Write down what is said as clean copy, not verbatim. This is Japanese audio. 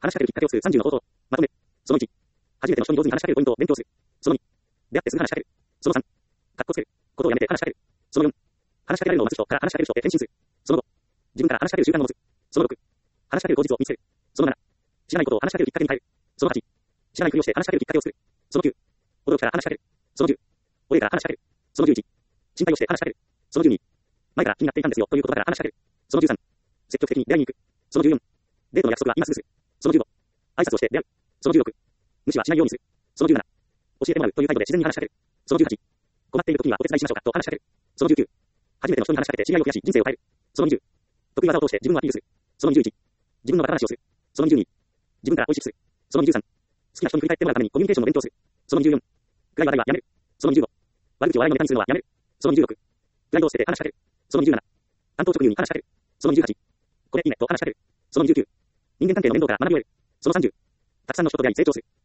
話しかけるきっかけを数30の方法。まとめ。その1。初めての人に上手に話しかけるポイントを勉強する。その2。出会ってすぐ話しかける。その3。かっこつける。ことをやめて話しかける。その4。話しかけられるのを待つ人から話しかける人へ転身する。その5。自分から話しかける習慣を持つ。その6。話しかける口実を見つける。その7。知らないことを話しかけるきっかけに変える。その8。知らないふりをして話しかけるきっかけを作る。その9。驚きから話しかける。その10。お礼から話しかける。その11。心配をして話しかける。その12。前から気になっていたんですよということから話しかける。その13。積極的に出会いに行く。その14。デートの約束は今すぐする。その15。挨拶をして出会う。その16。無視はしないようにする。その17。教えてもらうという態度で自然に話しかける。その18。困っている時にはお手伝いしましょうかと話しかける。その19。初めての人に話しかけて知り合いを増やし人生を変える。その20。得意技を通して自分をアピールする。その21。自分のバカ話をする。その22。自分から美味しくする。その23。好きな人に振り返ってもらうためにコミュニケーションを勉強する。その24。暗い話題はやめる。その25。悪口を笑いのネタにするのはやめる。その26。プライドを捨てて話しかける。その27。担当直入に話しかける。その28。これいいねと話しかける。その29。人間関係の面倒から学び終える。その30。たくさんの人と出会い成長する。